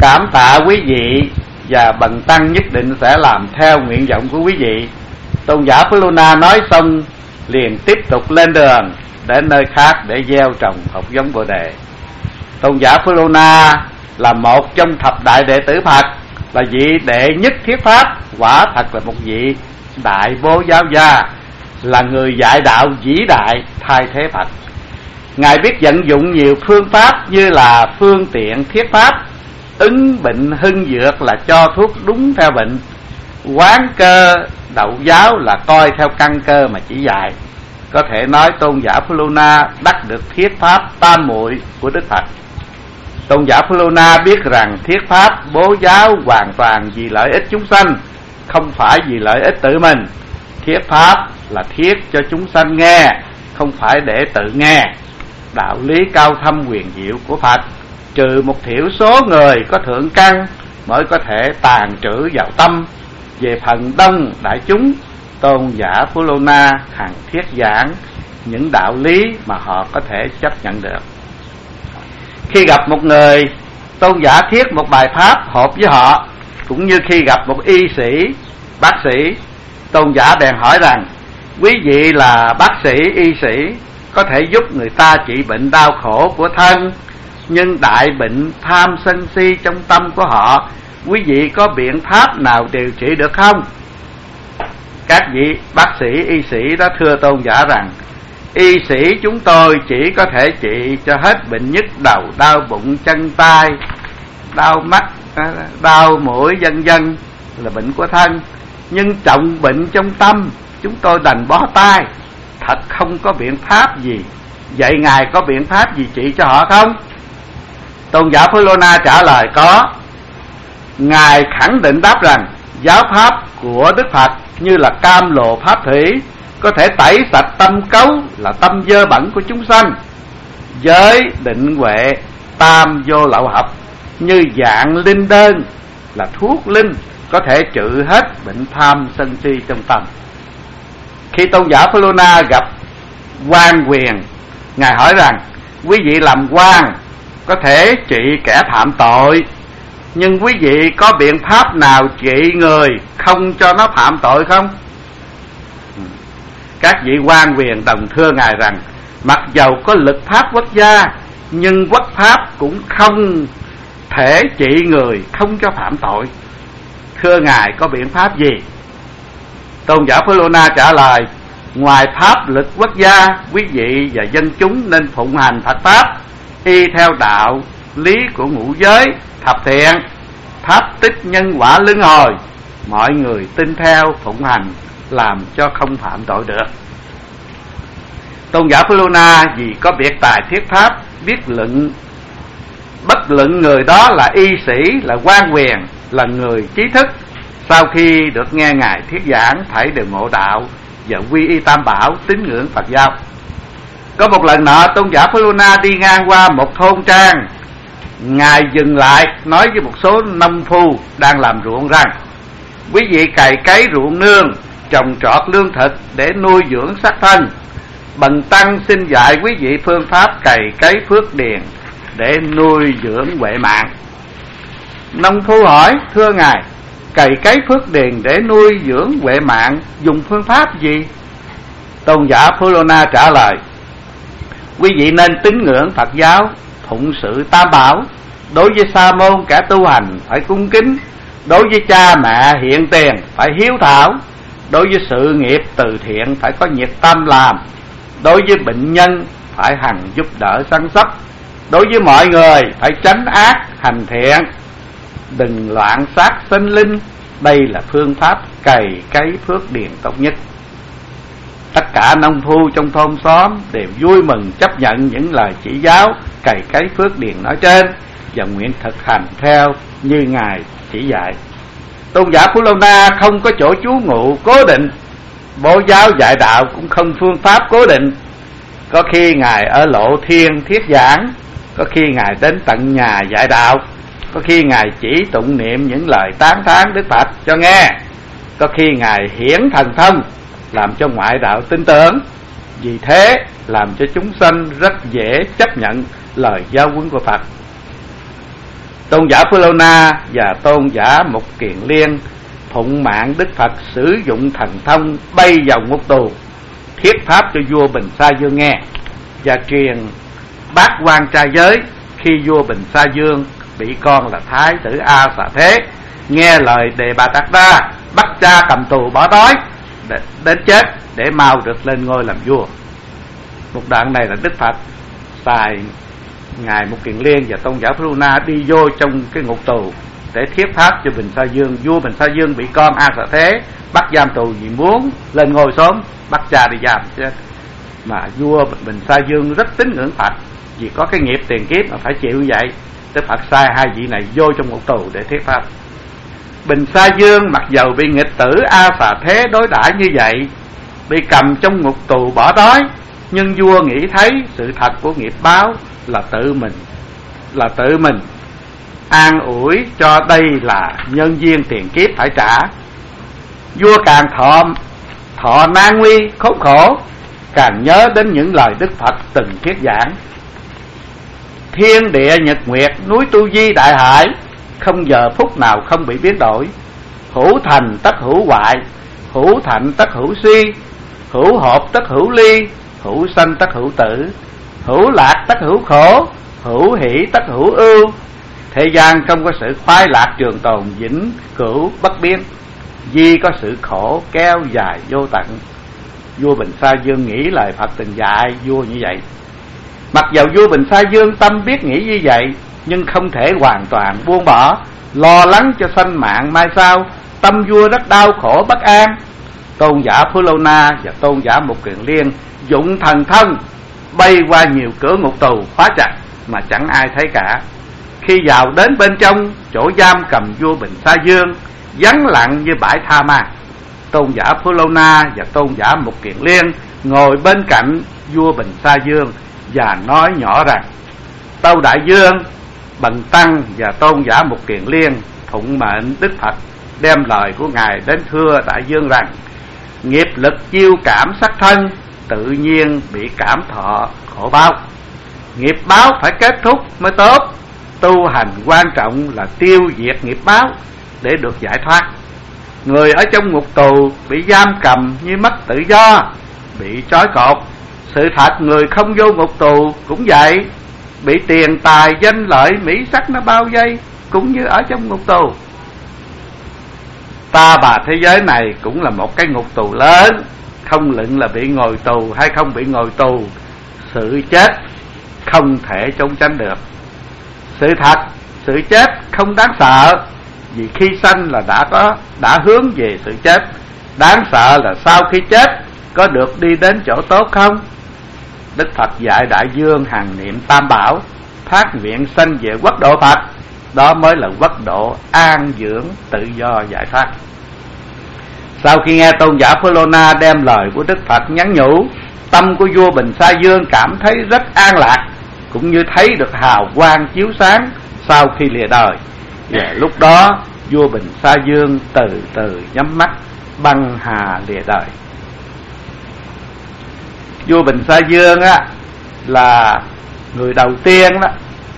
cảm tạ quý vị, và bần tăng nhất định sẽ làm theo nguyện vọng của quý vị. Tôn giả Philona nói xong liền tiếp tục lên đường đến nơi khác để gieo trồng hạt giống Bồ đề. Tôn giả Philona là một trong thập đại đệ tử Phật, là vị đệ nhất thuyết pháp, quả thật là một vị đại bố giáo gia, là người dạy đạo vĩ đại thay thế Phật. Ngài biết vận dụng nhiều phương pháp như là phương tiện thuyết pháp, ứng bệnh hưng dược là cho thuốc đúng theo bệnh, quán cơ đậu giáo là coi theo căn cơ mà chỉ dạy. Có thể nói tôn giả Philona đắc được thuyết pháp tam muội của Đức Phật. Tôn giả Philona biết rằng thuyết pháp bố giáo hoàn toàn vì lợi ích chúng sanh, không phải vì lợi ích tự mình. Thuyết pháp là thuyết cho chúng sanh nghe, không phải để tự nghe. Đạo lý cao thâm huyền diệu của Phật, trừ một thiểu số người có thượng căn mới có thể tàn trữ vào tâm. Về phần đông đại chúng, tôn giả Philona hằng thuyết giảng những đạo lý mà họ có thể chấp nhận được. Khi gặp một người, tôn giả thuyết một bài pháp hợp với họ, cũng như khi gặp một y sĩ, bác sĩ. Tôn giả bèn hỏi rằng: quý vị là bác sĩ, y sĩ, có thể giúp người ta trị bệnh đau khổ của thân, nhưng đại bệnh tham sân si trong tâm của họ, quý vị có biện pháp nào điều trị được không? Các vị bác sĩ, y sĩ đó thưa tôn giả rằng: y sĩ chúng tôi chỉ có thể trị cho hết bệnh nhức đầu, đau bụng, chân tay, đau mắt, đau mũi vân vân là bệnh của thân, nhưng trọng bệnh trong tâm chúng tôi đành bó tay, thật không có biện pháp gì. Vậy ngài có biện pháp gì trị cho họ không? Tôn giả Philona trả lời: có. Ngài khẳng định đáp rằng giáo pháp của Đức Phật như là cam lồ pháp thủy, có thể tẩy sạch tâm cấu là tâm dơ bẩn của chúng sanh. Giới định huệ tam vô lậu hợp như dạng linh đơn là thuốc linh, có thể trị hết bệnh tham sân si trong tâm. Khi tôn giả Philona gặp quan quyền, ngài hỏi rằng: quý vị làm quan có thể trị kẻ phạm tội, nhưng quý vị có biện pháp nào trị người không cho nó phạm tội không? Các vị quan quyền đồng thưa ngài rằng: mặc dầu có lực pháp quốc gia, nhưng quốc pháp cũng không thể trị người không cho phạm tội. Thưa ngài có biện pháp gì? Tôn giả Philona trả lời: ngoài pháp lực quốc gia, quý vị và dân chúng nên phụng hành Phật pháp, y theo đạo lý của ngũ giới thập thiện, pháp tích nhân quả luân hồi. Mọi người tin theo phụng hành, làm cho không phạm tội được. Tôn giả Philona vì có biệt tài thuyết pháp, biết luận, bất luận người đó là y sĩ, là quan quyền, là người trí thức, sau khi được nghe ngài thuyết giảng thảy đều ngộ đạo và quy y tam bảo, tín ngưỡng Phật giáo. Có một lần nọ, tôn giả Philona đi ngang qua một thôn trang. Ngài dừng lại nói với một số nông phu đang làm ruộng rằng: quý vị cày cấy ruộng nương, trồng trọt lương thực để nuôi dưỡng xác thân. Bần tăng xin dạy quý vị phương pháp cày cấy phước điền để nuôi dưỡng huệ mạng. Nông phu hỏi: thưa ngài, cày cấy phước điền để nuôi dưỡng huệ mạng dùng phương pháp gì? Tôn giả Philona trả lời: quý vị nên tín ngưỡng Phật giáo, phụng sự tam bảo. Đối với sa môn kẻ tu hành phải cung kính, đối với cha mẹ hiện tiền phải hiếu thảo, đối với sự nghiệp từ thiện phải có nhiệt tâm làm, đối với bệnh nhân phải hằng giúp đỡ săn sóc, đối với mọi người phải tránh ác hành thiện, đừng loạn sát sinh linh. Đây là phương pháp cày cấy phước điền tốt nhất. Tất cả nông phu trong thôn xóm đều vui mừng chấp nhận những lời chỉ giáo cày cấy phước điền nói trên và nguyện thực hành theo như ngài chỉ dạy. Tôn giả Philona không có chỗ trú ngụ cố định, bố giáo dạy đạo cũng không phương pháp cố định. Có khi ngài ở lộ thiên thuyết giảng, có khi ngài đến tận nhà dạy đạo, có khi ngài chỉ tụng niệm những lời tán thán Đức Phật cho nghe, có khi ngài hiển thần thông làm cho ngoại đạo tin tưởng. Vì thế làm cho chúng sanh rất dễ chấp nhận lời giáo huấn của Phật. Tôn giả Philona và tôn giả Mục Kiền Liên phụng mạng Đức Phật sử dụng thần thông bay vào ngục tù, thuyết pháp cho vua Bình Sa Dương nghe và truyền bát quan trai giới. Khi vua Bình Sa Dương bị con là Thái tử A Xà Thế nghe lời Đề Bà Tát Đa, bắt cha cầm tù bỏ đói đến chết để mau được lên ngôi làm vua. Một đoạn này là Đức Phật xài ngài Mục Kiền Liên và tôn giả Philona đi vô trong cái ngục tù để thuyết pháp cho Bình Sa Dương. Vua Bình Sa Dương bị con A Xà Thế bắt giam tù vì muốn lên ngôi sớm, bắt cha đi giam chứ. Mà vua Bình Sa Dương rất tín ngưỡng Phật, vì có cái nghiệp tiền kiếp mà phải chịu vậy. Đức Phật sai hai vị này vô trong ngục tù để thuyết pháp. Bình Sa Dương mặc dầu bị nghịch tử A Xà Thế đối đãi như vậy, bị cầm trong ngục tù bỏ đói, nhưng vua nghĩ thấy sự thật của nghiệp báo là tự mình an ủi cho đây là nhân duyên tiền kiếp phải trả. Vua càng thọ nan nguy khốn khổ, càng nhớ đến những lời Đức Phật từng thuyết giảng. Thiên địa nhật nguyệt, núi Tu Di đại hải, không giờ phút nào không bị biến đổi. Hữu thành tất hữu hoại, hữu thạnh tất hữu suy, hữu hợp tất hữu ly, hữu sanh tất hữu tử, hữu lạc tất hữu khổ, hữu hỷ tất hữu ưu. Thế gian không có sự khoái lạc trường tồn vĩnh cửu bất biến, duy có sự khổ kéo dài vô tận. Vua Bình Sa Dương nghĩ lời Phật từng dạy vua như vậy. Mặc dầu vua Bình Sa Dương tâm biết nghĩ như vậy, nhưng không thể hoàn toàn buông bỏ, lo lắng cho sanh mạng mai sau. Tâm vua rất đau khổ bất an. Tôn giả Philona và tôn giả Mục Kiền Liên dụng thần thông bay qua nhiều cửa ngục tù khóa chặt mà chẳng ai thấy cả. Khi vào đến bên trong chỗ giam cầm vua Bình Sa Dương, vắng lặng như bãi tha ma. Tôn giả Philona và tôn giả Mục Kiền Liên ngồi bên cạnh vua Bình Sa Dương và nói nhỏ rằng: Tâu Đại Dương, Bần Tăng và tôn giả Mục Kiền Liên phụng mệnh Đức Phật đem lời của ngài đến thưa Đại Dương rằng: nghiệp lực chiêu cảm sắc thân, tự nhiên bị cảm thọ khổ báo. Nghiệp báo phải kết thúc mới tốt. Tu hành quan trọng là tiêu diệt nghiệp báo để được giải thoát. Người ở trong ngục tù bị giam cầm như mất tự do, bị trói cột. Sự thật người không vô ngục tù cũng vậy, bị tiền tài danh lợi mỹ sắc nó bao vây, cũng như ở trong ngục tù. Ta bà thế giới này cũng là một cái ngục tù lớn, không luận là bị ngồi tù hay không bị ngồi tù, sự chết không thể trốn tránh được. Sự thật, sự chết không đáng sợ, vì khi sanh là đã hướng về sự chết. Đáng sợ là sau khi chết có được đi đến chỗ tốt không? Đức Phật dạy Đại Dương hàng niệm Tam Bảo, phát nguyện sanh về quốc độ Phật, đó mới là quốc độ an dưỡng tự do giải thoát. Sau khi nghe tôn giả Philona đem lời của Đức Phật nhắn nhủ, tâm của vua Bình Sa Dương cảm thấy rất an lạc, cũng như thấy được hào quang chiếu sáng sau khi lìa đời. Và lúc đó vua Bình Sa Dương từ từ nhắm mắt băng hà lìa đời. Vua Bình Sa Dương á là người đầu tiên đó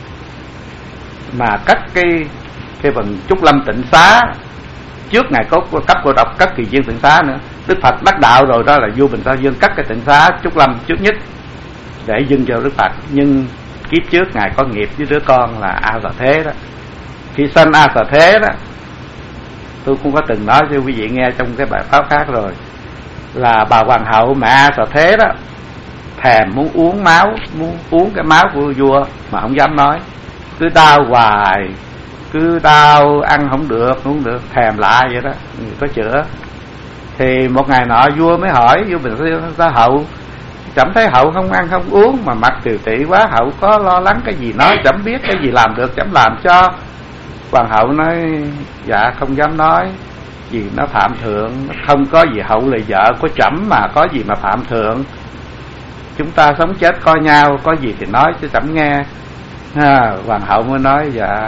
mà cất cái phần Trúc Lâm Tịnh Xá. Trước ngày có cấp cô độc cất Kỳ Viên Tịnh Xá nữa. Đức Phật đắc đạo rồi đó là vua Bình Sa Dương cất cái Tịnh Xá Trúc Lâm trước nhất để dâng cho Đức Phật. Nhưng kiếp trước ngài có nghiệp với đứa con là A Xà Thế đó. Khi sanh A Xà Thế đó, tôi cũng có từng nói cho quý vị nghe trong cái bài pháp khác rồi, là bà hoàng hậu mẹ A Xà Thế đó thèm muốn uống máu, muốn uống cái máu của vua mà không dám nói, cứ đau hoài, cứ đau ăn không được, thèm lại vậy đó, có chữa. Thì một ngày nọ vua mới hỏi vua Bình Sa hậu, chẳng thấy hậu không ăn không uống mà mặt tiều tụy quá, hậu có lo lắng cái gì nói, chẳng biết cái gì làm được, chẳng làm cho. Hoàng hậu nói dạ không dám nói, vì nó phạm thượng, không có gì hậu là vợ của trẫm mà có gì mà phạm thượng. Chúng ta sống chết coi nhau, có gì thì nói chứ trẫm nghe. Hoàng hậu mới nói dạ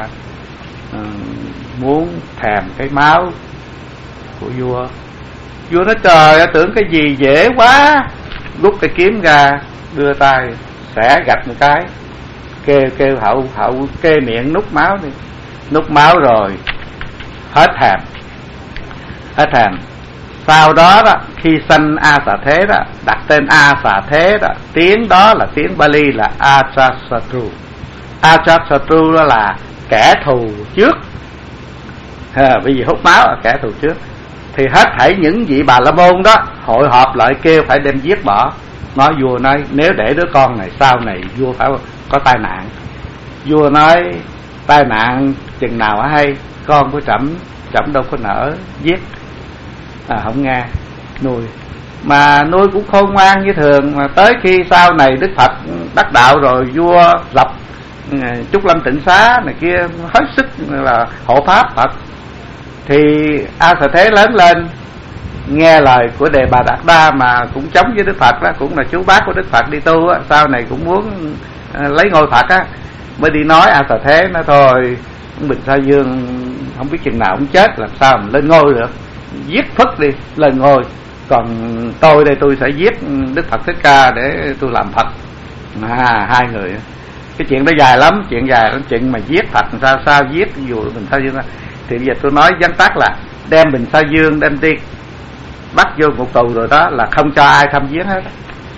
muốn thèm cái máu của vua. Vua nói trời ơi, tưởng cái gì dễ quá, rút cái kiếm ra đưa tay xẻ gạch một cái, kêu hậu kê miệng nút máu đi. nút máu rồi hết thèm. Sau đó đó, khi sanh A Xà Thế đó, đặt tên A Xà Thế đó, tiếng đó là tiếng Bali là Ajatasattu. Ajatasattu đó là kẻ thù trước. Bởi vì hút máu là kẻ thù trước. Thì hết thảy những vị Bà La Môn đó hội họp lại kêu phải đem giết bỏ. Vua nói nếu để đứa con này sau này vua phải có tai nạn. Vua nói tai nạn chừng nào hay, con của trẫm đâu có nỡ giết. Không nghe, nuôi. Mà nuôi cũng khôn ngoan như thường. Mà tới khi sau này Đức Phật đắc đạo rồi, vua lập Trúc Lâm Tịnh Xá này kia hết sức là hộ pháp Phật. Thì A Xà Thế lớn lên nghe lời của Đề Bà Đạt Đa mà cũng chống với Đức Phật đó, cũng là chú bác của Đức Phật đi tu á, sau này cũng muốn lấy ngôi Phật á, mới đi nói A Xà Thế nói thôi Bình Sa Dương không biết chừng nào ông chết, làm sao mà lên ngôi được, giết Phất đi lên ngôi, còn tôi đây tôi sẽ giết Đức Phật Thích Ca để tôi làm Phật. Hai người cái chuyện đó dài lắm, chuyện mà giết Phật sao giết dù Bình Sa Dương đó. Thì bây giờ tôi nói vắn tắt là đem Bình Sa Dương đem đi bắt vô ngục tù rồi đó, là không cho ai thăm viếng hết.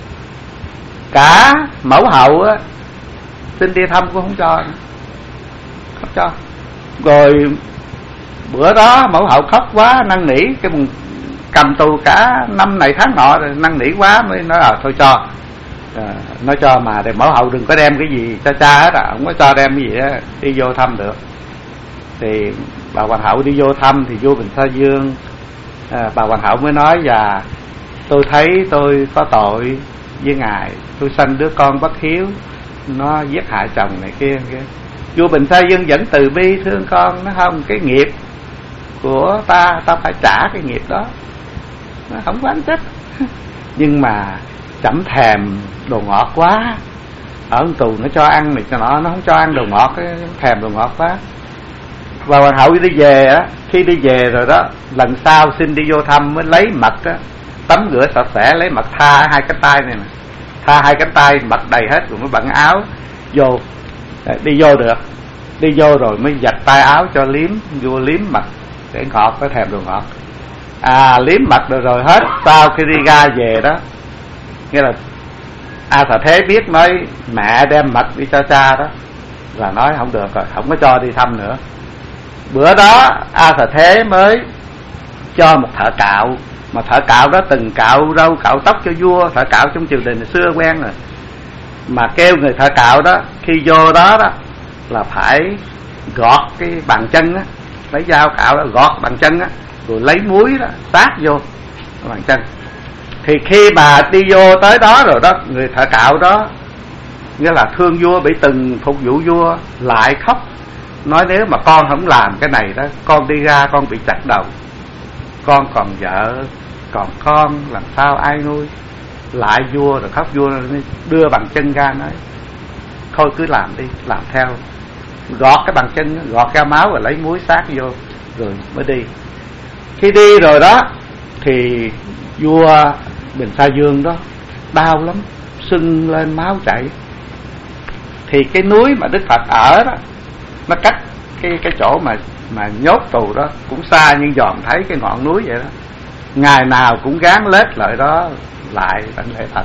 Cả mẫu hậu á xin đi thăm cũng không cho. Rồi bữa đó mẫu hậu khóc quá năn nỉ, cái cầm tù cả năm này tháng nọ rồi, năn nỉ quá mới nói thôi cho. Nói cho mà để mẫu hậu đừng có đem cái gì cho cha hết, không có cho đem cái gì đó đi vô thăm được. Thì bà hoàng hậu đi vô thăm thì vua Bình Sa Dương, bà hoàng hậu mới nói và tôi thấy tôi có tội với ngài, tôi sanh đứa con bất hiếu, nó giết hại chồng này kia. Vua Bình Sa Dương vẫn từ bi thương con, nó không, cái nghiệp của ta phải trả cái nghiệp đó, nó không oán trách. Nhưng mà chậm thèm đồ ngọt quá, ở tù nó cho ăn này cho nó không cho ăn đồ ngọt, thèm đồ ngọt quá. Và hoàng hậu đi về á, khi đi về rồi đó, lần sau xin đi vô thăm mới lấy mật á, tắm rửa sạch sẽ, lấy mật tha hai cánh tay này nè, tha hai cánh tay mật đầy hết rồi mới bận áo vô, đi vô được. Đi vô rồi mới giặt tay áo cho vua liếm mật để ngọt, phải thèm đồ ngọt. Liếm mật rồi hết. Sau khi đi ra về đó, nghĩa là A Xà Thế biết nói mẹ đem mật đi cho cha đó, là nói không được rồi, không có cho đi thăm nữa. Bữa đó A Xà Thế mới cho một thợ cạo, mà thợ cạo đó từng cạo râu cạo tóc cho vua, thợ cạo trong triều đình xưa quen rồi. Mà kêu người thợ cạo đó khi vô đó là phải gọt cái bàn chân á, lấy dao cạo đó gọt bàn chân á, rồi lấy muối đó tát vô bàn chân. Thì khi bà đi vô tới đó rồi đó, người thợ cạo đó nghĩa là thương vua, bị từng phục vụ vua, lại khóc nói nếu mà con không làm cái này đó, con đi ra con bị chặt đầu, con còn vợ còn con làm sao ai nuôi. Lại vua rồi khóc, vua đưa bàn chân ra nói thôi cứ làm đi, làm theo, gọt cái bàn chân, gọt ra máu rồi lấy muối sát vô rồi mới đi. Khi đi rồi đó thì vua Bình Sa Dương đó đau lắm, sưng lên máu chảy. Thì cái núi mà Đức Phật ở đó, nó cách cái chỗ mà nhốt tù đó cũng xa, nhưng dòm thấy cái ngọn núi vậy đó, ngày nào cũng gán lết lại đó lại đảnh lễ Phật.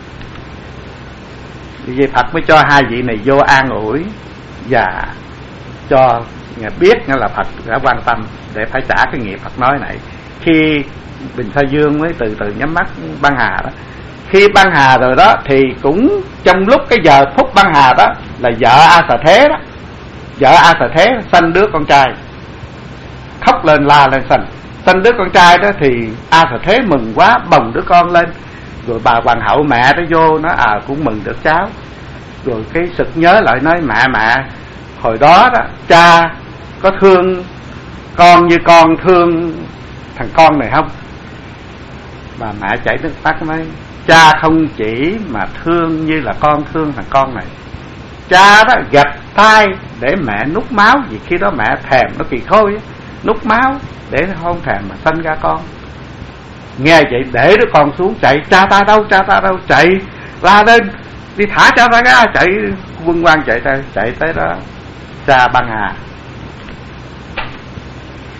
Vì Phật mới cho hai vị này vô an ủi và cho Ngài biết nghĩa là Phật đã quan tâm để phải trả cái nghiệp Phật nói này. Khi Bình Sa Dương mới từ từ nhắm mắt băng hà đó, khi băng hà rồi đó thì cũng trong lúc cái giờ phút băng hà đó là vợ A Xà Thế đó, vợ A Xà Thế sanh đứa con trai, khóc lên la lên sanh đứa con trai đó. Thì A Xà Thế mừng quá, bồng đứa con lên, rồi bà hoàng hậu mẹ đó vô nó cũng mừng được cháu. Rồi cái sực nhớ lại nói mẹ hồi đó đó cha có thương con như con thương thằng con này không? Bà mẹ chảy nước mắt nói cha không chỉ mà thương như là con thương thằng con này. Cha đó gạch tay để mẹ nút máu, vì khi đó mẹ thèm nó kỳ khôi á, nút máu để nó không thèm mà sanh ra con. Nghe vậy để đứa con xuống chạy, cha ta đâu chạy la lên đi thả cha ta ra, chạy quân quan chạy tới đó cha băng hà.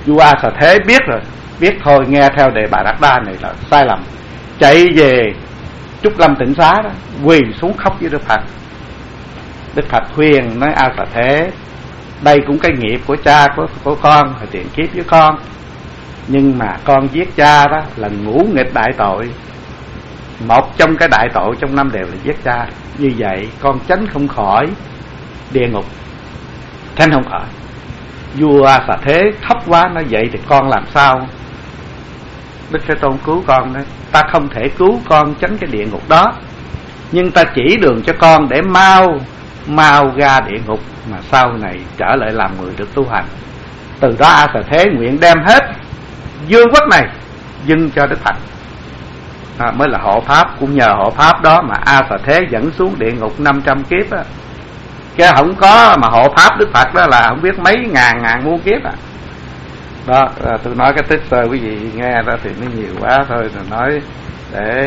Vua A Xà Thế biết rồi, biết thôi nghe theo Đề Bà Đạt Đa này là sai lầm, chạy về Trúc Lâm Tịnh Xá đó, quỳ xuống khóc với Đức Phật. Đức Phật khuyên nói: A Xà Thế, đây cũng cái nghiệp của cha của con, hồi tiền kiếp với con, nhưng mà con giết cha đó là ngũ nghịch đại tội, một trong cái đại tội trong 5 điều là giết cha. Như vậy con tránh không khỏi địa ngục, tránh không khỏi. Vua A Xà Thế khóc quá, nói vậy thì con làm sao Đức Thế Tôn cứu con? Nói: ta không thể cứu con tránh cái địa ngục đó, nhưng ta chỉ đường cho con để mau ra địa ngục, mà sau này trở lại làm người được tu hành. Từ đó A Xà Thế nguyện đem hết vương quốc này dâng cho Đức Phật. Mới là hộ pháp. Cũng nhờ hộ pháp đó mà A Xà Thế dẫn xuống địa ngục 500 kiếp á. Cái không có mà hộ pháp Đức Phật đó là không biết mấy ngàn muôn kiếp à. Đó, tôi nói cái tích sơ quý vị nghe đó thì nó nhiều quá thôi, rồi nói để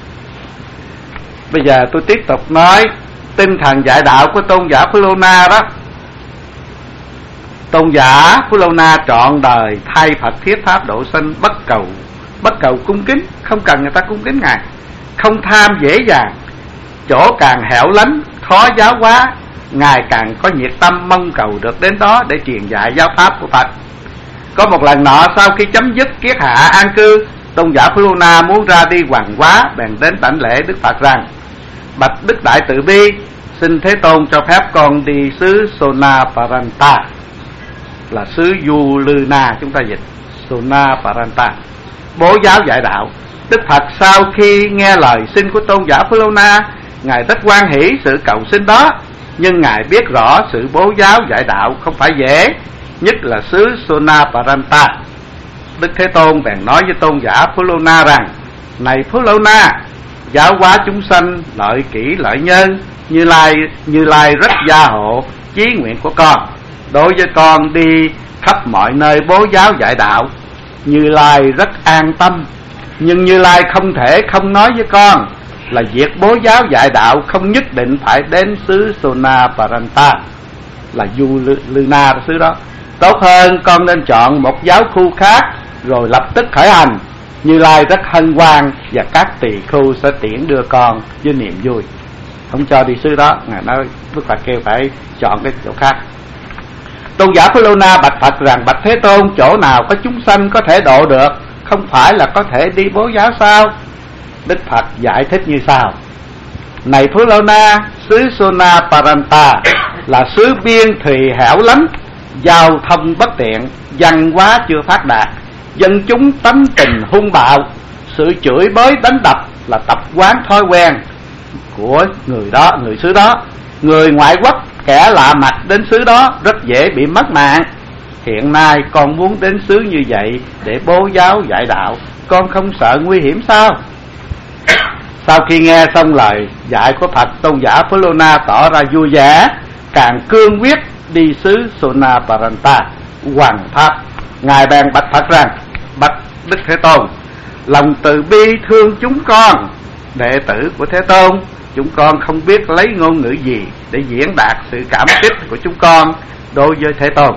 bây giờ tôi tiếp tục nói tinh thần dạy đạo của tôn giả Phú Lô Na đó. Tôn giả Phú Lô Na trọn đời thay Phật thiết pháp độ sinh, bất cầu cung kính, không cần người ta cung kính ngài, không tham dễ dàng. Chỗ càng hẻo lánh khó giáo hóa, ngài càng có nhiệt tâm mong cầu được đến đó để truyền dạy giáo pháp của Phật. Có một lần nọ, sau khi chấm dứt kiết hạ an cư, tôn giả Phú Lô Na muốn ra đi hoàng hóa, bèn đến đảnh lễ Đức Phật rằng: bạch Đức Đại Từ Bi, xin Thế Tôn cho phép con đi xứ Sonaparanta, là xứ Du Lư Na, chúng ta dịch Sonaparanta, bố giáo dạy đạo. Đức Phật sau khi nghe lời xin của tôn giả Phú Lô Na, ngài rất hoan hỷ sự cầu xin đó, nhưng ngài biết rõ sự bố giáo dạy đạo không phải dễ, nhất là xứ Sonaparanta. Đức Thế Tôn bèn nói với tôn giả Phú Lô Na rằng: này Phú Lô Na, giáo hóa chúng sanh lợi kỷ lợi nhân, Như Lai rất gia hộ chí nguyện của con. Đối với con đi khắp mọi nơi bố giáo dạy đạo, Như Lai rất an tâm, nhưng Như Lai không thể không nói với con là việc bố giáo dạy đạo không nhất định phải đến xứ Sonaparanta, là Du Lư Na xứ đó. Tốt hơn con nên chọn một giáo khu khác rồi lập tức khởi hành. Như Lai rất hân hoan và các tỳ khưu sẽ tiễn đưa con với niềm vui. Không cho đi xứ đó, ngài nói Đức Phật kêu phải chọn cái chỗ khác. Tôn giả Phú Lô Na bạch Phật rằng: bạch Thế Tôn, chỗ nào có chúng sanh có thể độ được, không phải là có thể đi bố giáo sao? Đức Phật giải thích như sau: này Phú Lô Na, xứ Sonaparanta là xứ biên thùy hẻo lánh, giao thông bất tiện, văn hóa chưa phát đạt, dân chúng tánh tình hung bạo, sự chửi bới đánh đập là tập quán thói quen của người xứ đó. Người ngoại quốc kẻ lạ mặt đến xứ đó rất dễ bị mất mạng. Hiện nay con muốn đến xứ như vậy để bố giáo dạy đạo, con không sợ nguy hiểm sao? Sau khi nghe xong lời dạy của Phật, tôn giả Phú Lô Na tỏ ra vui vẻ, càng cương quyết đi xứ Sonaparanta hoằng pháp. Ngài bèn bạch Phật rằng: bạch Đức Thế Tôn, lòng từ bi thương chúng con, đệ tử của Thế Tôn, chúng con không biết lấy ngôn ngữ gì để diễn đạt sự cảm kích của chúng con đối với Thế Tôn.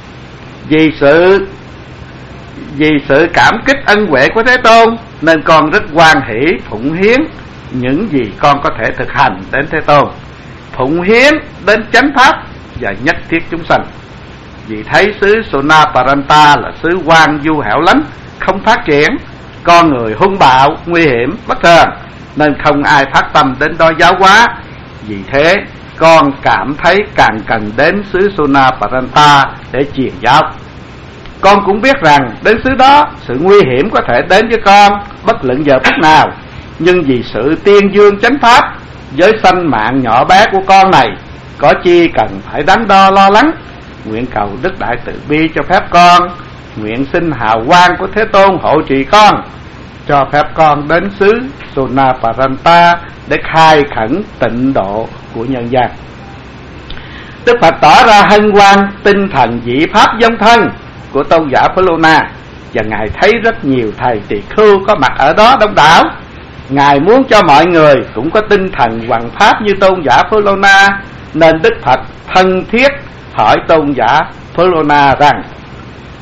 Vì sự cảm kích ân huệ của Thế Tôn nên con rất hoan hỷ phụng hiến những gì con có thể thực hành đến Thế Tôn, phụng hiến đến chánh pháp và nhất thiết chúng sanh. Vì thấy xứ Sonaparanta là xứ hoang vu hẻo lánh, không phát triển, con người hung bạo, nguy hiểm, bất thường, nên không ai phát tâm đến đó giáo hóa. Vì thế con cảm thấy càng cần đến xứ Sonaparanta để truyền giáo. Con cũng biết rằng đến xứ đó sự nguy hiểm có thể đến với con bất luận giờ phút nào, nhưng vì sự tiên dương chánh pháp với sanh mạng nhỏ bé của con này, có chi cần phải đắn đo lo lắng. Nguyện cầu Đức Đại Từ Bi cho phép con, nguyện xin hào quang của Thế Tôn hộ trì con, cho phép con đến xứ Sonaparanta để khai khẩn tịnh độ của nhân gian. Đức Phật tỏ ra hân hoan tinh thần dị pháp dâng thân của tôn giả Phú Lô Na, và ngài thấy rất nhiều thầy tỳ khưu có mặt ở đó đông đảo. Ngài muốn cho mọi người cũng có tinh thần hoằng pháp như tôn giả Phú Lô Na, nên Đức Phật thân thiết hỏi tôn giả Phú Lô Na rằng: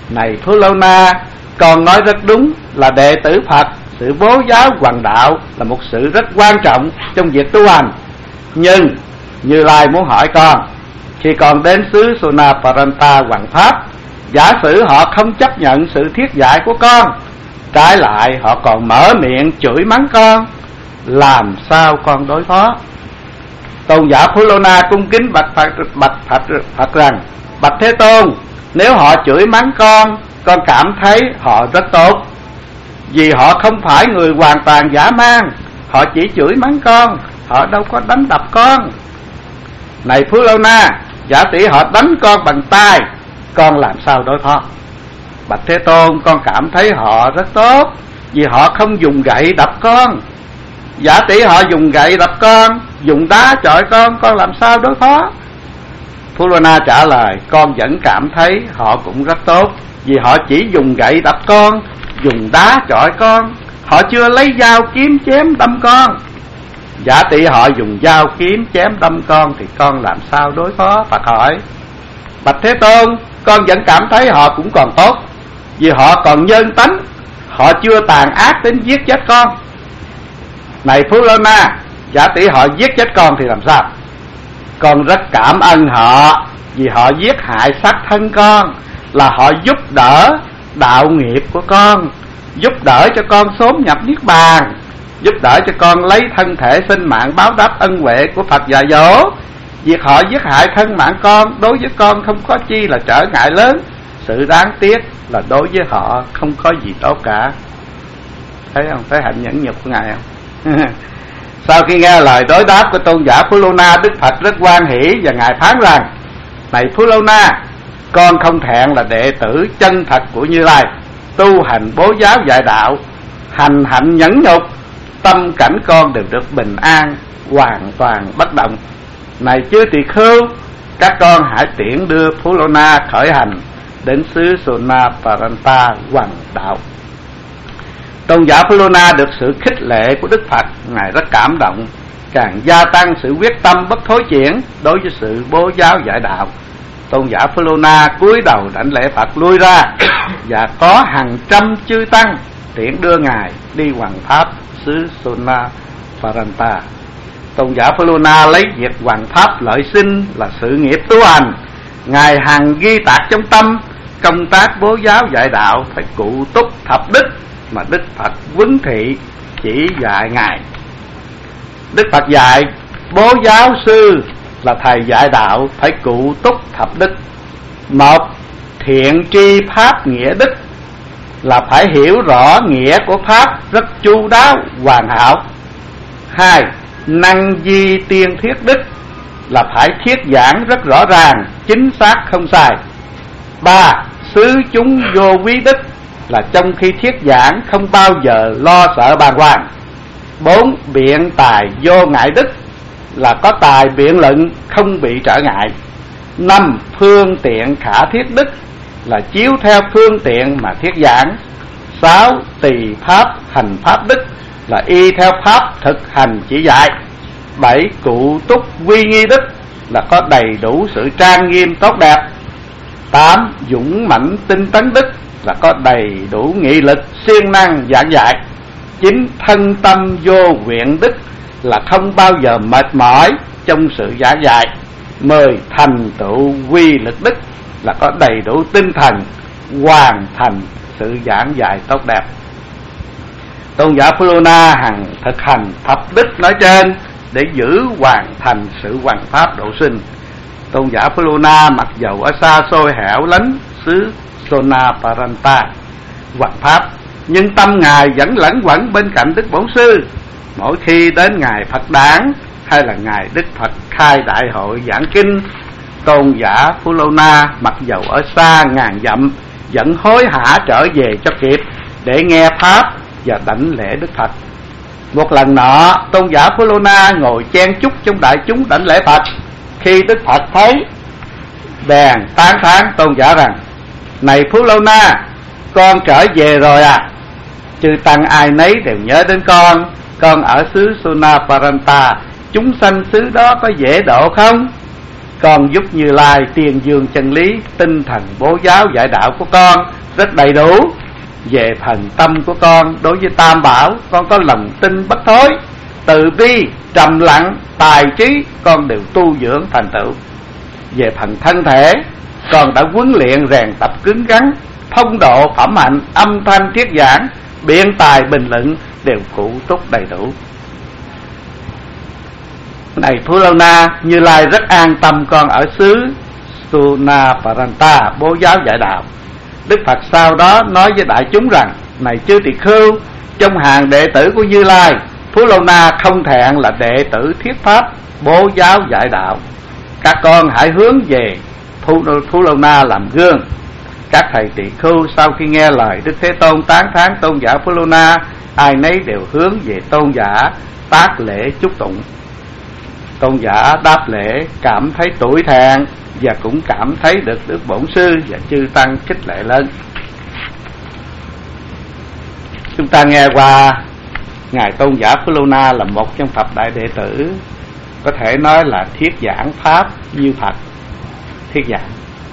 Này Phu-lô-na, con nói rất đúng, là đệ tử Phật, sự bố giáo hoàng đạo là một sự rất quan trọng trong việc tu hành. Nhưng Như Lai muốn hỏi con, khi con đến xứ Sonaparanta hoằng pháp, giả sử họ không chấp nhận sự thuyết dạy của con, trái lại họ còn mở miệng chửi mắng con, làm sao con đối phó? Tôn giả Phu-lô-na cung kính bạch Phật rằng: bạch Thế Tôn, nếu họ chửi mắng con cảm thấy họ rất tốt, vì họ không phải người hoàn toàn dã man, họ chỉ chửi mắng con, họ đâu có đánh đập con. Này Phu-lô-na, giả tỷ họ đánh con bằng tay, con làm sao đối phó? Bạch Thế Tôn, con cảm thấy họ rất tốt, vì họ không dùng gậy đập con. Giả tỷ họ dùng gậy đập con, dùng đá chọi con làm sao đối phó? Phu-lô-na trả lời: con vẫn cảm thấy họ cũng rất tốt, vì họ chỉ dùng gậy đập con, dùng đá chọi con, họ chưa lấy dao kiếm chém đâm con. Giả tỷ họ dùng dao kiếm chém đâm con thì con làm sao đối phó? Phật hỏi: bạch Thế Tôn, con vẫn cảm thấy họ cũng còn tốt, vì họ còn nhân tánh, họ chưa tàn ác đến giết chết con. Này Phu-lô-na, giả tỷ họ giết chết con thì làm sao? Con rất cảm ơn họ, vì họ giết hại sát thân con, là họ giúp đỡ đạo nghiệp của con, giúp đỡ cho con sớm nhập niết bàn, giúp đỡ cho con lấy thân thể sinh mạng báo đáp ân huệ của Phật dạy dỗ. Việc họ giết hại thân mạng con đối với con không có chi là trở ngại lớn, sự đáng tiếc là đối với họ không có gì tốt cả. Thấy không? Thấy hạnh nhẫn nhục của Ngài không? Sau khi nghe lời đối đáp của tôn giả Phu-lô-na, Đức Phật rất hoan hỷ và Ngài phán rằng: này Phu-lô-na, con không thẹn là đệ tử chân thật của Như Lai, tu hành bố giáo dạy đạo, hành hạnh nhẫn nhục, tâm cảnh con đều được bình an, hoàn toàn bất động. Này chư tỳ khưu, các con hãy tiễn đưa Phu-lô-na khởi hành đến xứ Sonaparanta hoằng đạo. Tôn giả Phu-lô-na được sự khích lệ của Đức Phật, Ngài rất cảm động, càng gia tăng sự quyết tâm bất thối chuyển đối với sự bố giáo dạy đạo. Tôn giả Phu-lô-na cúi đầu đảnh lễ Phật lui ra, và có hàng trăm chư tăng tiễn đưa Ngài đi hoằng pháp xứ Sonaparanta. Tôn giả Phu-lô-na lấy việc hoằng pháp lợi sinh là sự nghiệp tu hành. Ngài hằng ghi tạc trong tâm, công tác bố giáo dạy đạo phải cụ túc thập đức mà Đức Phật huấn thị chỉ dạy Ngài. Đức Phật dạy bố giáo sư là thầy dạy đạo phải cụ túc thập đức. Một, thiện tri pháp nghĩa đức, là phải hiểu rõ nghĩa của pháp rất chu đáo hoàn hảo. Hai, năng di tiên thuyết đức, là phải thuyết giảng rất rõ ràng, chính xác không sai. Ba, xứ chúng vô quý đức, là trong khi thuyết giảng không bao giờ lo sợ bàng hoàng. Bốn, biện tài vô ngại đức, là có tài biện luận không bị trở ngại. Năm, phương tiện khả thuyết đức, là chiếu theo phương tiện mà thuyết giảng. Sáu, tỳ pháp hành pháp đức, là y theo pháp thực hành chỉ dạy. Bảy, cụ túc quy nghi đức, là có đầy đủ sự trang nghiêm tốt đẹp. Tám, dũng mãnh tinh tấn đức, là có đầy đủ nghị lực siêng năng giảng dạy. Chín, thân tâm vô nguyện đức, là không bao giờ mệt mỏi trong sự giảng dạy. 10, thành tựu quy lực đức, là có đầy đủ tinh thần hoàn thành sự giảng dạy tốt đẹp. Tôn giả Phu-lô-na hằng thực hành thập đức nói trên để giữ hoàn thành sự hoằng pháp độ sinh. Tôn giả Phu-lô-na mặc dầu ở xa xôi hẻo lánh xứ Sonaparanta hoằng pháp, nhưng tâm Ngài vẫn lẫn quẩn bên cạnh Đức Bổn Sư. Mỗi khi đến ngày Phật đản hay là ngày Đức Phật khai đại hội giảng kinh, tôn giả Phu-lô-na mặc dầu ở xa ngàn dặm vẫn hối hả trở về cho kịp để nghe pháp và đảnh lễ Đức Phật. Một lần nọ, tôn giả Phu-lô-na ngồi chen chúc trong đại chúng đảnh lễ Phật. Khi Đức Phật thấy, bèn tán thán tôn giả rằng: này Phu-lô-na, con trở về rồi à? Chư tăng ai nấy đều nhớ đến con ở xứ Sonaparanta, chúng sanh xứ đó có dễ độ không? Con giúp Như Lai tuyên dương chân lý, tinh thần bố giáo dạy đạo của con rất đầy đủ. Về phần tâm của con đối với Tam Bảo, con có lòng tin bất thối, từ bi, trầm lặng, tài trí, con đều tu dưỡng thành tựu. Về phần thân thể, con đã huấn luyện rèn tập cứng rắn, phong độ phẩm hạnh, âm thanh thuyết giảng, biện tài bình luận đều cụ túc đầy đủ. Này Phú Lâu Na, Như Lai rất an tâm con ở xứ Sunaparanta bố giáo dạy đạo. Đức Phật sau đó nói với đại chúng rằng: này chư tỳ khưu, trong hàng đệ tử của Như Lai, Phú Lâu Na không thẹn là đệ tử thuyết pháp bố giáo dạy đạo. Các con hãy hướng về Phú Lâu Na làm gương. Các thầy tỳ khưu sau khi nghe lời Đức Thế Tôn tán thán tôn giả Phú Lâu Na, ai nấy đều hướng về tôn giả tác lễ chúc tụng. Tôn giả đáp lễ cảm thấy tủi thẹn và cũng cảm thấy được Đức Bổn Sư và chư tăng khích lệ lớn. Chúng ta nghe qua ngài tôn giả Phú Lâu Na là một trong thập đại đệ tử, có thể nói là thuyết giảng pháp như Phật thuyết giảng.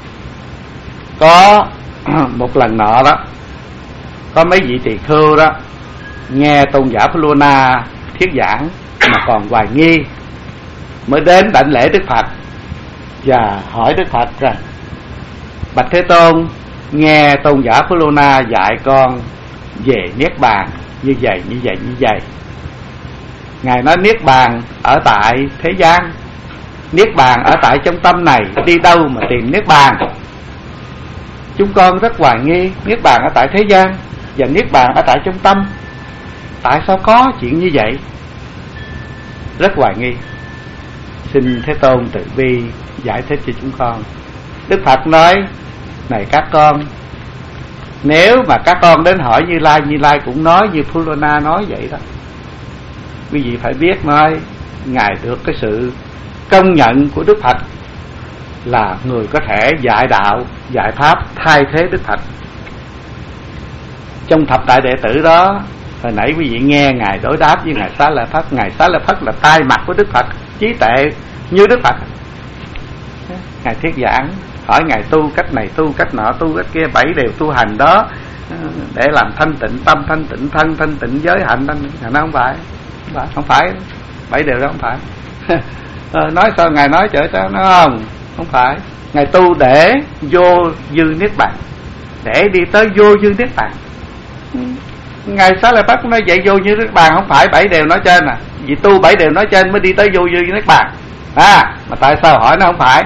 Có một lần nọ đó, có mấy vị tỳ khưu đó nghe tôn giả Phú Lâu Na thuyết giảng mà còn hoài nghi, mới đến đảnh lễ Đức Phật và hỏi Đức Phật rằng: bạch Thế Tôn, nghe tôn giả Phú Lâu Na dạy con về niết bàn như vậy như vậy như vậy. Ngài nói niết bàn ở tại thế gian, niết bàn ở tại trong tâm này, đi đâu mà tìm niết bàn? Chúng con rất hoài nghi, niết bàn ở tại thế gian và niết bàn ở tại trong tâm, tại sao có chuyện như vậy? Rất hoài nghi. Xin Thế Tôn từ bi giải thích cho chúng con. Đức Phật nói: này các con, nếu mà các con đến hỏi Như Lai, Như Lai cũng nói như Phú Lâu Na nói vậy đó. Quý vị phải biết nói, Ngài được cái sự công nhận của Đức Phật là người có thể dạy đạo, dạy pháp thay thế Đức Phật. Trong thập đại đệ tử đó, hồi nãy quý vị nghe Ngài đối đáp với Ngài Xá Lợi Phất. Ngài Xá Lợi Phất là tai mặt của Đức Phật, trí tuệ như Đức Phật. Ngài thuyết giảng, hỏi Ngài tu cách này, tu cách nọ, tu cách kia, 7 điều tu hành đó để làm thanh tịnh tâm, thanh tịnh thân, thanh tịnh giới hạnh. Ngài nói không phải 7 điều đó không phải. Nói sao Ngài nói chở sao? Nó không phải. Ngài tu để vô dư niết bàn, để đi tới vô dư niết bàn. Ngài Xá Lợi Phất nói vậy, vô dư niết bàn không phải 7 điều nói trên à. Vì tu 7 điều nói trên mới đi tới vô dư niết bàn. Mà tại sao hỏi nó không phải?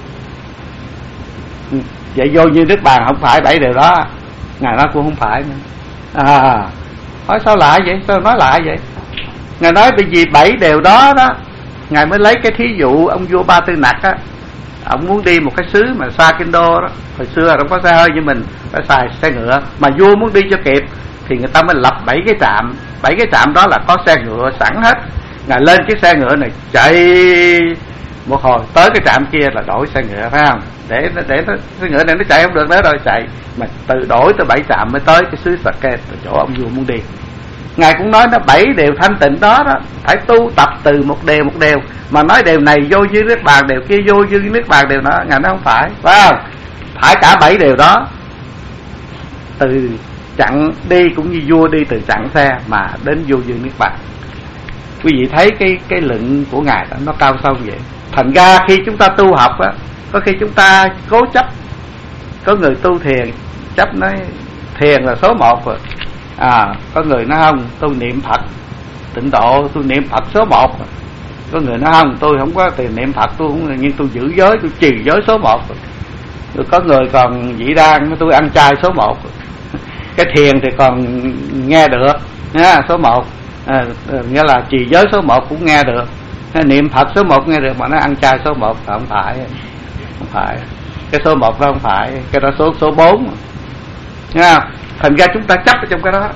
Vậy vô dư niết bàn không phải 7 điều đó. Ngài nói cũng không phải nữa. Hỏi sao lạ vậy? Sao nói lạ vậy? Ngài nói bởi vì 7 điều đó đó, Ngài mới lấy cái thí dụ ông vua Ba Tư Nặc á. Ông muốn đi một cái xứ mà xa kinh đô đó, hồi xưa không có xe hơi như mình, phải xài xe ngựa. Mà vua muốn đi cho kịp thì người ta mới lập 7 cái trạm. 7 cái trạm đó là có xe ngựa sẵn hết. Ngài lên cái xe ngựa này chạy một hồi, tới cái trạm kia là đổi xe ngựa, phải không? Để xe ngựa này nó chạy không được nữa rồi chạy. Mà từ đổi tới 7 trạm mới tới cái xứ Saket, chỗ ông vua muốn đi. Ngài cũng nói nó 7 điều thanh tịnh đó đó, phải tu tập từ một điều. Mà nói điều này vô dư niết bàn, điều kia vô dư niết bàn, điều đó Ngài nói không phải, phải không? Phải cả 7 điều đó. Từ chặn đi cũng như vua đi từ chặn xe mà đến vô dư niết bàn. Quý vị thấy cái luận của Ngài đó, nó cao sâu vậy. Thành ra khi chúng ta tu học á, có khi chúng ta cố chấp. Có người tu thiền chấp nói thiền là số 1 rồi. Có người nói không, tôi niệm Phật tịnh độ, tôi niệm Phật số 1. Có người nói không, tôi không có tiền niệm Phật, tôi không, nhưng tôi giữ giới, tôi trì giới số 1. Rồi có người còn dĩ đang, tôi ăn chay số 1. Cái thiền thì còn nghe được nha, số 1. Nghĩa là trì giới số 1 cũng nghe được, niệm Phật số 1 nghe được, mà nó ăn chay số 1 không phải. Cái số 1 đó không phải, cái đó số 4 nha. Thành ra chúng ta chấp ở trong cái đó.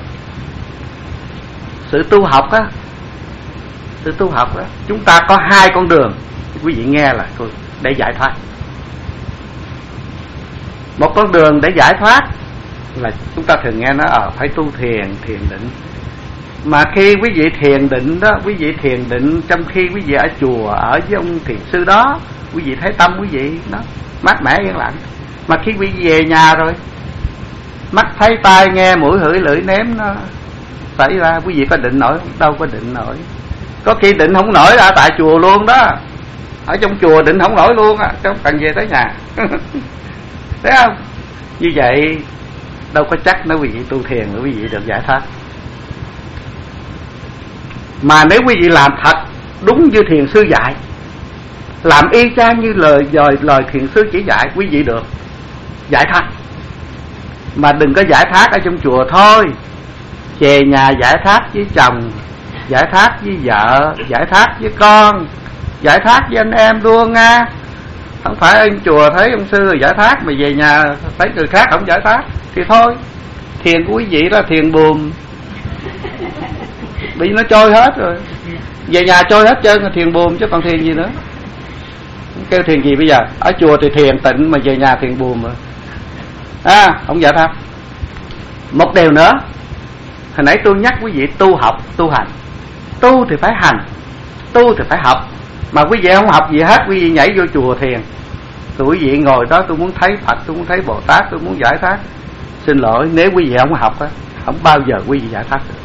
Sự tu học á, chúng ta có 2 con đường. Quý vị nghe là để giải thoát. Một con đường để giải thoát là chúng ta thường nghe nói phải tu thiền định. Mà khi quý vị thiền định đó, quý vị thiền định trong khi quý vị ở chùa, ở với ông thiền sư đó, quý vị thấy tâm quý vị nó mát mẻ yên lặng. Mà khi quý vị về nhà rồi, mắt thấy tai nghe mũi hửi lưỡi nếm nó xảy ra, quý vị có định nổi không? Đâu có định nổi. Có khi định không nổi ở tại chùa luôn đó. Ở trong chùa định không nổi luôn á, không cần về tới nhà. Thấy không? Như vậy đâu có chắc nếu quý vị tu thiền rồi quý vị được giải thoát. Mà nếu quý vị làm thật đúng như thiền sư dạy, làm y chang như lời thiền sư chỉ dạy, quý vị được giải thoát. Mà đừng có giải thoát ở trong chùa thôi, về nhà giải thoát với chồng, giải thoát với vợ, giải thoát với con, giải thoát với anh em luôn nha. Không phải ở chùa thấy ông sư rồi giải thoát, mà về nhà thấy người khác không giải thoát thì thôi. Thiền của quý vị là thiền buồm, bị nó trôi hết rồi. Về nhà trôi hết trơn là thiền buồm chứ còn thiền gì nữa. Kêu thiền gì bây giờ? Ở chùa thì thiền tịnh, mà về nhà thiền buồm rồi. Không giải thoát. Một điều nữa, hồi nãy tôi nhắc quý vị tu học, tu hành. Tu thì phải hành, tu thì phải học. Mà quý vị không học gì hết, quý vị nhảy vô chùa thiền, rồi quý vị ngồi đó tôi muốn thấy Phật, tôi muốn thấy Bồ Tát, tôi muốn giải thoát. Xin lỗi, nếu quý vị không học á, không bao giờ quý vị giải thoát được.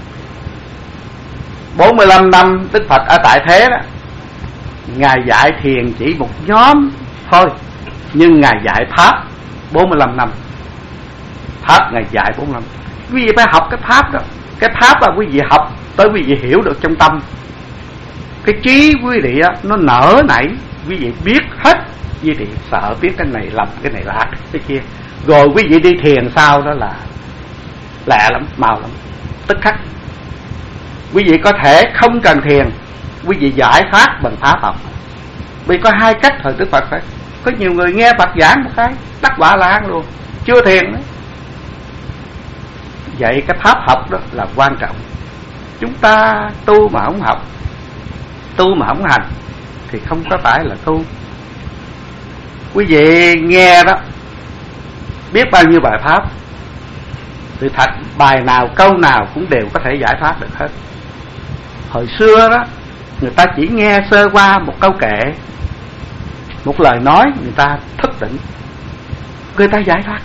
45 năm Đức Phật ở tại thế đó, Ngài dạy thiền chỉ một nhóm thôi, nhưng Ngài dạy Pháp 45 năm. Pháp Ngài dạy 45. Quý vị phải học cái Pháp đó. Cái Pháp là quý vị học tới quý vị hiểu được trong tâm. Cái trí quý vị á, nó nở nảy, quý vị biết hết. Quý vị sợ biết cái này lầm, cái này lạc, cái kia. Rồi quý vị đi thiền sau đó là lẹ lắm, mau lắm, tức khắc. Quý vị có thể không cần thiền, quý vị giải thoát bằng Pháp học. Vì có hai cách thời Đức Phật phải. Có nhiều người nghe Phật giảng một cái đắc quả La luôn, chưa thiền nữa. Vậy cái pháp học đó là quan trọng. Chúng ta tu mà không học, tu mà không hành thì không có phải là tu. Quý vị nghe đó, biết bao nhiêu bài pháp, thì thật bài nào câu nào cũng đều có thể giải thoát được hết. Hồi xưa đó, người ta chỉ nghe sơ qua một câu kệ, một lời nói, người ta thức tỉnh, người ta giải thoát.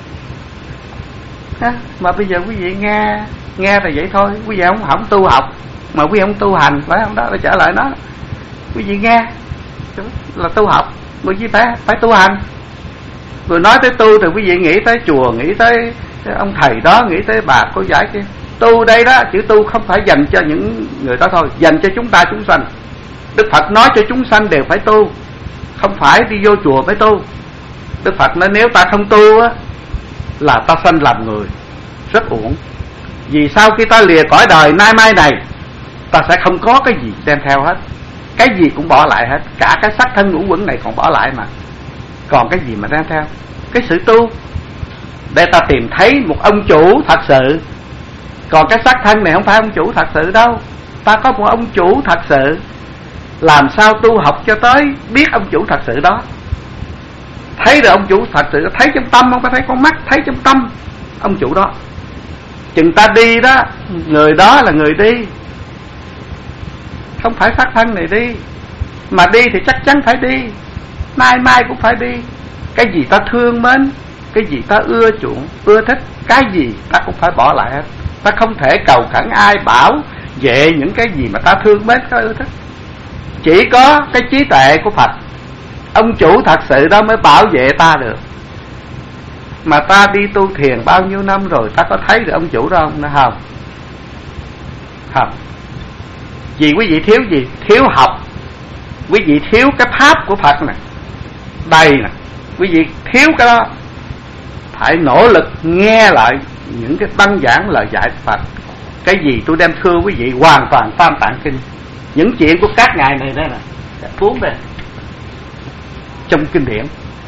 Mà bây giờ quý vị nghe là vậy thôi. Quý vị không tu học, mà quý vị không tu hành, phải không? Đó là trả lời nó. Quý vị nghe là tu học, quý vị phải tu hành. Rồi nói tới tu thì quý vị nghĩ tới chùa, nghĩ tới ông thầy đó, nghĩ tới bà cô giải kia. Tu đây đó, chữ tu không phải dành cho những người đó thôi, dành cho chúng ta chúng sanh. Đức Phật nói cho chúng sanh đều phải tu, không phải đi vô chùa mới tu. Đức Phật nói nếu ta không tu á, là ta sanh làm người rất uổng. Vì sau khi ta lìa cõi đời nay mai này, ta sẽ không có cái gì đem theo hết, cái gì cũng bỏ lại hết. Cả cái sắc thân ngũ uẩn này còn bỏ lại mà, còn cái gì mà đem theo? Cái sự tu để ta tìm thấy một ông chủ thật sự. Còn cái xác thân này không phải ông chủ thật sự đâu. Ta có một ông chủ thật sự. Làm sao tu học cho tới biết ông chủ thật sự đó, thấy được ông chủ thật sự, thấy trong tâm, không phải thấy con mắt, thấy trong tâm ông chủ đó. Chừng ta đi đó, người đó là người đi, không phải xác thân này đi. Mà đi thì chắc chắn phải đi, mai mai cũng phải đi. Cái gì ta thương mến, cái gì ta ưa chuộng, ưa thích, cái gì ta cũng phải bỏ lại hết. Ta không thể cầu khẩn ai bảo vệ những cái gì mà ta thương mến, ta ưa thích. Chỉ có cái trí tuệ của Phật, ông chủ thật sự đó mới bảo vệ ta được. Mà ta đi tu thiền bao nhiêu năm rồi, ta có thấy được ông chủ đó không? Nó không. Không. Vì quý vị thiếu gì? Thiếu học. Quý vị thiếu cái pháp của Phật nè, đầy nè. Quý vị thiếu cái đó. Phải nỗ lực nghe lại những cái băng giảng lời dạy của Phật. Cái gì tôi đem thưa quý vị hoàn toàn Tam Tạng Kinh. Những chuyện của các ngài này đây nè, cuốn về trong kinh điển.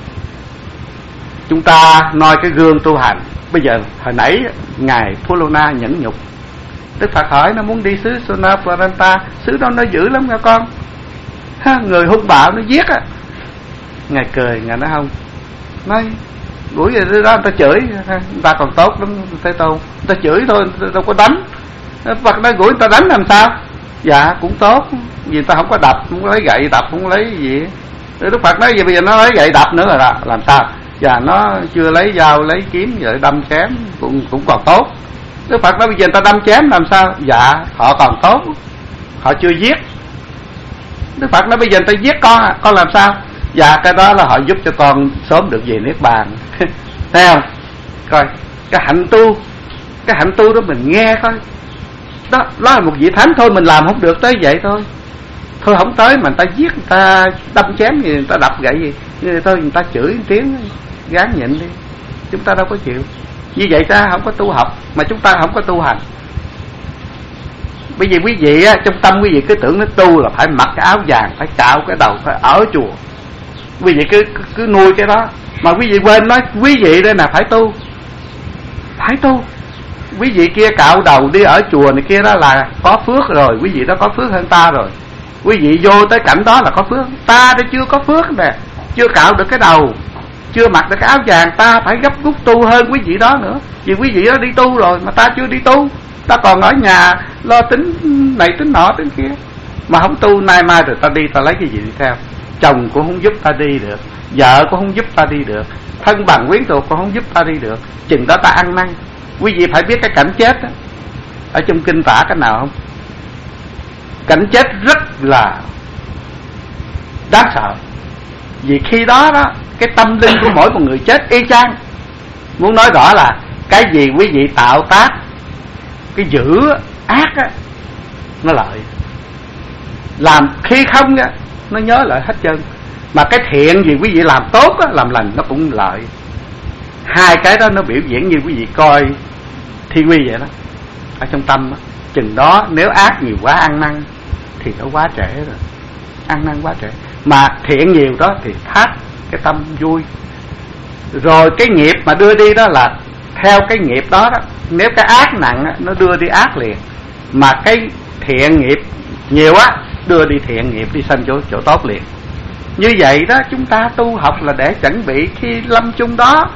Chúng ta nói cái gương tu hành. Bây giờ hồi nãy ngài Pholona nhẫn nhục, Đức Phật hỏi nó muốn đi xứ Sonaparanta, xứ đó nó dữ lắm nha con, người hung bạo nó giết á. Ngài cười, ngài nói không, nói buổi giờ đó người ta chửi, người ta còn tốt lắm Thế Tôn, người ta chửi thôi, đâu có đánh. Phật nói rủi người ta đánh làm sao? Dạ cũng tốt, vì người ta không có đập, không có lấy gậy đập, không lấy gì. Đức Phật nói bây giờ nó lấy gậy đập nữa rồi đó, làm sao? Và nó chưa lấy dao lấy kiếm rồi đâm chém cũng còn tốt. Đức Phật nói bây giờ người ta đâm chém làm sao? Dạ họ còn tốt, họ chưa giết. Đức Phật nói bây giờ người ta giết con làm sao? Dạ cái đó là họ giúp cho con sớm được về Niết Bàn. Thấy không? Coi cái hạnh tu đó mình nghe coi, đó là một vị thánh thôi, mình làm không được tới vậy thôi. Thôi không tới mà người ta giết, người ta đâm chém gì, người ta đập gậy gì, thôi người ta chửi một tiếng, gán nhịn đi. Chúng ta đâu có chịu. Như vậy ta không có tu học, mà chúng ta không có tu hành. Bởi vì quý vị á, trong tâm quý vị cứ tưởng nó tu là phải mặc cái áo vàng, phải cạo cái đầu, phải ở chùa. Quý vị cứ nuôi cái đó, mà quý vị quên nói quý vị đây là phải tu. Phải tu. Quý vị kia cạo đầu đi ở chùa này kia đó là có phước rồi, quý vị đó có phước hơn ta rồi. Quý vị vô tới cảnh đó là có phước. Ta đây chưa có phước nè, chưa cạo được cái đầu, chưa mặc được cái áo vàng, ta phải gấp rút tu hơn quý vị đó nữa. Vì quý vị đó đi tu rồi mà ta chưa đi tu, ta còn ở nhà lo tính này tính nọ tính kia. Mà không tu nay mai rồi ta đi, ta lấy cái gì đi theo? Chồng cũng không giúp ta đi được, vợ cũng không giúp ta đi được, thân bằng quyến thuộc cũng không giúp ta đi được. Chừng đó ta ăn năn. Quý vị phải biết cái cảnh chết đó, ở trong kinh tả cái nào không? Cảnh chết rất là đáng sợ. Vì khi đó đó, cái tâm linh của mỗi một người chết y chang. Muốn nói rõ là cái gì quý vị tạo tác, cái dữ ác á, nó lợi. Làm khi không á, nó nhớ lại hết trơn. Mà cái thiện gì quý vị làm tốt á, làm lành nó cũng lợi. Hai cái đó nó biểu diễn như quý vị coi thi quy vậy đó. Ở trong tâm á, chừng đó nếu ác nhiều quá ăn năn thì nó quá trễ rồi. Ăn năn quá trễ. Mà thiện nhiều đó thì thác cái tâm vui. Rồi cái nghiệp mà đưa đi đó là theo cái nghiệp đó đó. Nếu cái ác nặng á, nó đưa đi ác liền. Mà cái thiện nghiệp nhiều á, đưa đi thiện nghiệp, đi sanh chỗ tốt liền. Như vậy đó, chúng ta tu học là để chuẩn bị khi lâm chung đó.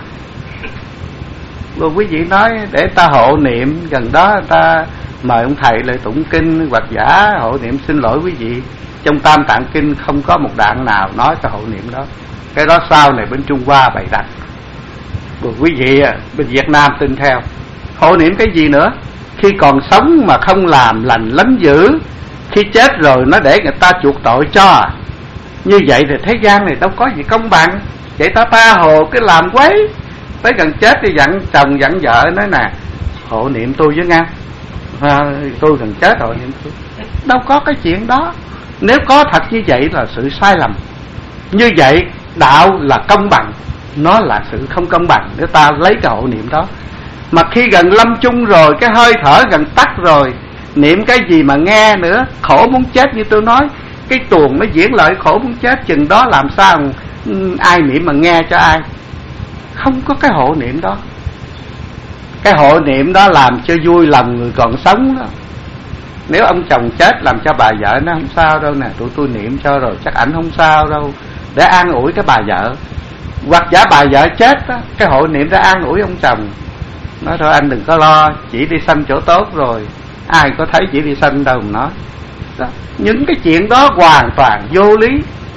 Rồi quý vị nói để ta hộ niệm, gần đó ta mời ông thầy lại tụng kinh hoặc giả hộ niệm. Xin lỗi quý vị, trong Tam Tạng Kinh không có một đoạn nào nói cái hộ niệm đó. Cái đó sau này bên Trung Hoa bày đặt. Rồi quý vị bên Việt Nam tin theo. Hộ niệm cái gì nữa? Khi còn sống mà không làm lành lánh dữ, khi chết rồi nó để người ta chuộc tội cho. Như vậy thì thế gian này đâu có gì công bằng. Vậy ta tha hồ cứ làm quấy, tới gần chết thì dặn chồng dặn vợ nói nè, hộ niệm tôi với Nga, tôi gần chết hộ niệm tôi. Đâu có cái chuyện đó. Nếu có thật như vậy là sự sai lầm. Như vậy đạo là công bằng, nó là sự không công bằng nếu ta lấy cái hộ niệm đó. Mà khi gần lâm chung rồi, cái hơi thở gần tắt rồi, niệm cái gì mà nghe nữa, khổ muốn chết. Như tôi nói, cái tuồng nó diễn lại khổ muốn chết, chừng đó làm sao ai niệm mà nghe cho ai? Không có cái hộ niệm đó. Cái hộ niệm đó làm cho vui lòng người còn sống đó. Nếu ông chồng chết làm cho bà vợ nó không sao đâu nè, tụi tôi niệm cho rồi chắc ảnh không sao đâu, để an ủi cái bà vợ. Hoặc giả bà vợ chết đó, cái hộ niệm để an ủi ông chồng, nói thôi anh đừng có lo, chỉ đi sanh chỗ tốt rồi, ai có thấy chỉ đi sanh đâu mà nói đó. Những cái chuyện đó hoàn toàn vô lý.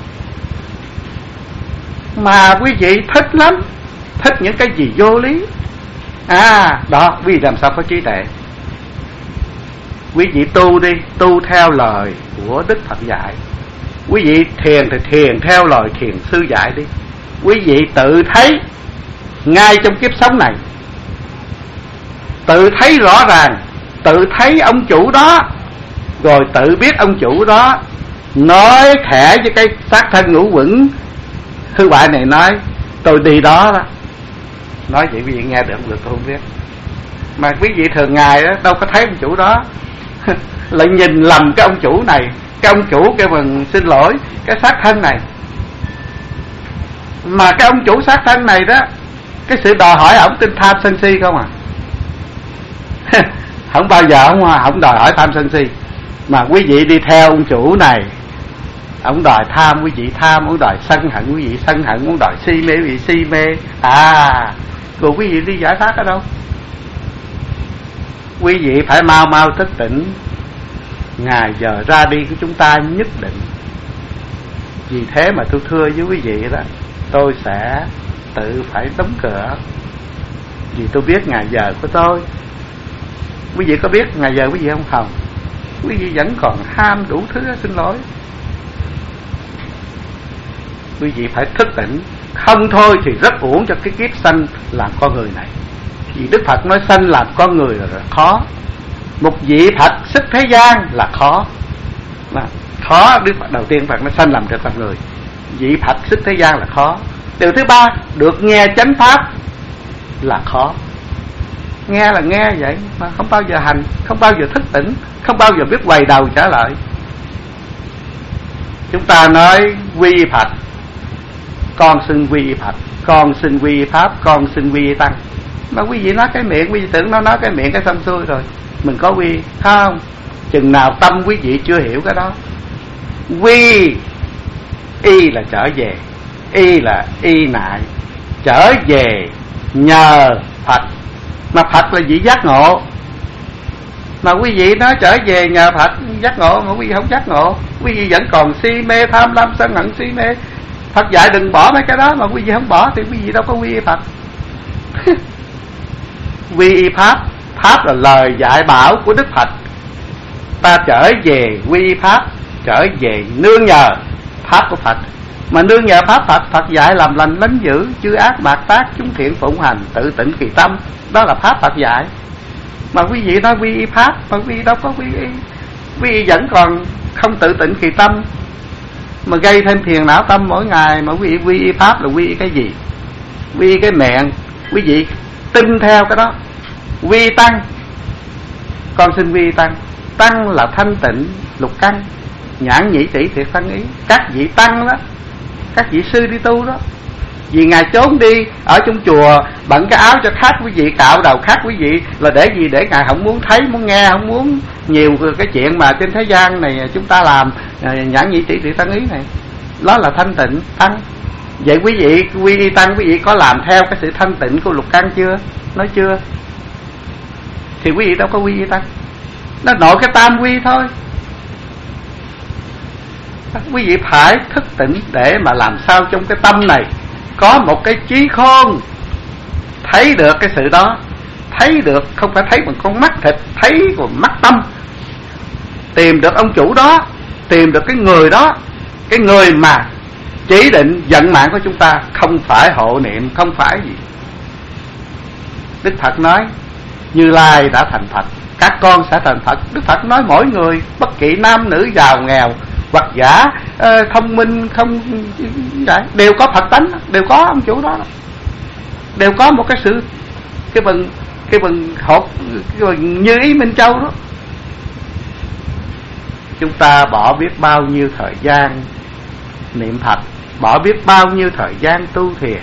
Mà quý vị thích lắm, thích những cái gì vô lý. Đó, quý vị làm sao có trí tuệ. Quý vị tu đi, tu theo lời của Đức Phật dạy. Quý vị thiền thì thiền theo lời thiền sư dạy đi. Quý vị tự thấy ngay trong kiếp sống này, tự thấy rõ ràng, tự thấy ông chủ đó, rồi tự biết ông chủ đó nói thẻ với cái xác thân ngũ quẩn hư bại này, nói tôi đi đó đó. Nói vậy quý vị nghe được không được tôi không biết. Mà quý vị thường ngày đó đâu có thấy ông chủ đó lại nhìn lầm cái ông chủ này. Cái ông chủ kêu bằng xin lỗi cái xác thân này. Mà cái ông chủ xác thân này đó, cái sự đòi hỏi ổng tin tham sân si không à. Không bao giờ không đòi hỏi tham sân si. Mà quý vị đi theo ông chủ này, ông đòi tham quý vị tham, ông đòi sân hận quý vị sân hận, ông đòi si mê quý vị si mê. Rồi quý vị đi giải thoát ở đâu? Quý vị phải mau mau thức tỉnh. Ngày giờ ra đi của chúng ta nhất định. Vì thế mà tôi thưa với quý vị đó, tôi sẽ tự phải đóng cửa. Vì tôi biết ngày giờ của tôi. Quý vị có biết ngày giờ quý vị không? Không. Quý vị vẫn còn ham đủ thứ, xin lỗi. Quý vị phải thức tỉnh. Không thôi thì rất uổng cho cái kiếp sanh làm con người này. Vì Đức Phật nói sanh làm con người là khó. Một vị Phật xuất thế gian là khó. Khó. Đức Phật đầu tiên Phật nói sanh làm cho con người. Vị Phật xuất thế gian là khó. Điều thứ ba, được nghe chánh pháp là khó. Nghe là nghe vậy mà không bao giờ hành, không bao giờ thức tỉnh, không bao giờ biết quay đầu trở lại. Chúng ta nói quy Phật, con xin quy Phật, con xin quy Pháp, con xin quy Tăng. Mà quý vị nói cái miệng, quý vị tưởng nó nói cái miệng cái xong xuôi rồi mình có quy không? Chừng nào tâm quý vị chưa hiểu cái đó. Quy y là trở về, y là y nại, trở về nhờ Phật. Mà Phật là vị giác ngộ. Mà quý vị nói trở về nhờ Phật giác ngộ, mà quý vị không giác ngộ, quý vị vẫn còn si mê tham lam sân hận si mê. Phật dạy đừng bỏ mấy cái đó, mà quý vị không bỏ thì quý vị đâu có quy y Phật. Quy y Pháp. Pháp là lời dạy bảo của Đức Phật. Ta trở về quy y Pháp, trở về nương nhờ Pháp của Phật. Mà nương nhờ Pháp Phật, Phật dạy làm lành lánh dữ, chư ác bạc tác, chúng thiện phụng hành, tự tỉnh kỳ tâm. Đó là Pháp Phật dạy. Mà quý vị nói quy y Pháp, mà quý vị đâu có quy y. Quý vị vẫn còn không tự tỉnh kỳ tâm, mà gây thêm phiền não tâm mỗi ngày. Mà quý vị quy y Pháp là quy y cái gì? Quy y cái miệng. Quý vị tin theo cái đó. Quy Tăng, con xin quy Tăng. Tăng là thanh tịnh lục căn, nhãn nhĩ tỷ thiệt thân ý. Các vị Tăng đó, các vị sư đi tu đó, vì ngài trốn đi ở trong chùa bận cái áo cho khác quý vị, cạo đầu khác quý vị, là để gì? Để ngài không muốn thấy, muốn nghe, không muốn nhiều cái chuyện mà trên thế gian này chúng ta làm nhãn nhĩ tỷ thiệt thân ý này. Đó là thanh tịnh Tăng. Vậy quý vị quy y Tăng, quý vị có làm theo cái sự thanh tịnh của lục căn chưa? Nói chưa. Thì quý vị đâu có quy y Tăng. Nó nội cái tam quy thôi. Quý vị phải thức tỉnh để mà làm sao trong cái tâm này có một cái trí khôn, thấy được cái sự đó. Thấy được, không phải thấy bằng con mắt thịt, thấy bằng mắt tâm. Tìm được ông chủ đó, tìm được cái người đó, cái người mà chỉ định vận mạng của chúng ta. Không phải hộ niệm, không phải gì. Đức Phật nói Như Lai đã thành Phật, các con sẽ thành Phật. Đức Phật nói mỗi người, bất kỳ nam nữ giàu nghèo, hoặc giả thông minh không đều có Phật tánh, đều có ông chủ đó, đều có một cái sự cái bần hột như ý Minh Châu đó. Chúng ta bỏ biết bao nhiêu thời gian niệm Phật, bỏ biết bao nhiêu thời gian tu thiền,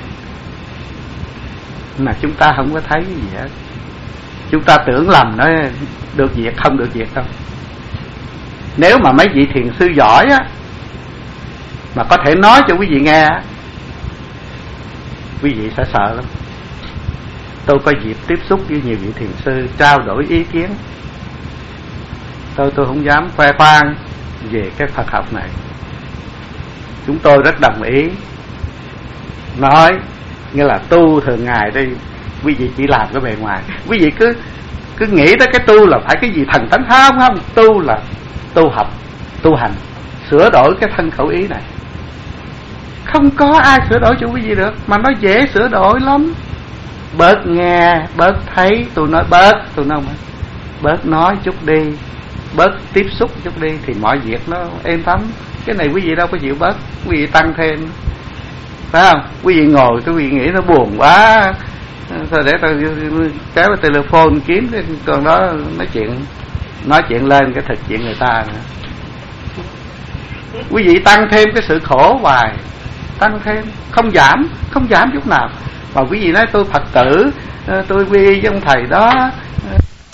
mà chúng ta không có thấy gì hết. Chúng ta tưởng lầm nói được việc, không được việc đâu. Nếu mà mấy vị thiền sư giỏi á, mà có thể nói cho quý vị nghe, quý vị sẽ sợ lắm. Tôi có dịp tiếp xúc với nhiều vị thiền sư, trao đổi ý kiến. Tôi không dám khoe khoang về cái Phật học này. Chúng tôi rất đồng ý. Nói nghĩa là tu thường ngày đây, quý vị chỉ làm cái bề ngoài. Quý vị cứ nghĩ tới cái tu là phải cái gì thần thánh. Không, tu là tu học, tu hành, sửa đổi cái thân khẩu ý này. Không có ai sửa đổi cho quý vị được, mà nó dễ sửa đổi lắm. Bớt nghe, bớt thấy. Tôi nói bớt nói chút đi, bớt tiếp xúc chút đi, thì mọi việc nó êm thấm. Cái này quý vị đâu có chịu bớt, quý vị tăng thêm, phải không? Quý vị ngồi quý vị nghĩ nó buồn quá, thôi để tôi kéo cái telephone kiếm cái con đó nói chuyện lên cái thực chuyện người ta nữa. Quý vị tăng thêm cái sự khổ hoài, tăng thêm, không giảm chút nào. Mà quý vị nói tôi Phật tử, tôi quy y với ông thầy đó,